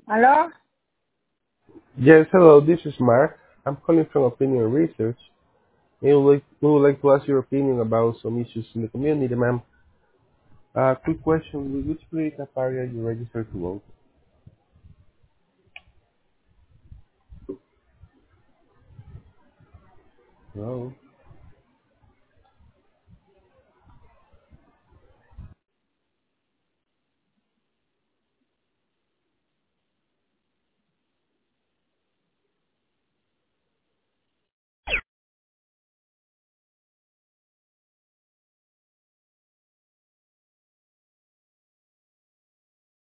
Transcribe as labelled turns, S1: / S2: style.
S1: ¿Aló?
S2: Yes, hello, this is Mark. I'm calling from Opinion Research. We would like to ask your opinion about some issues in the community, ma'am. Quick question, with which political party are you registered to vote? Hello?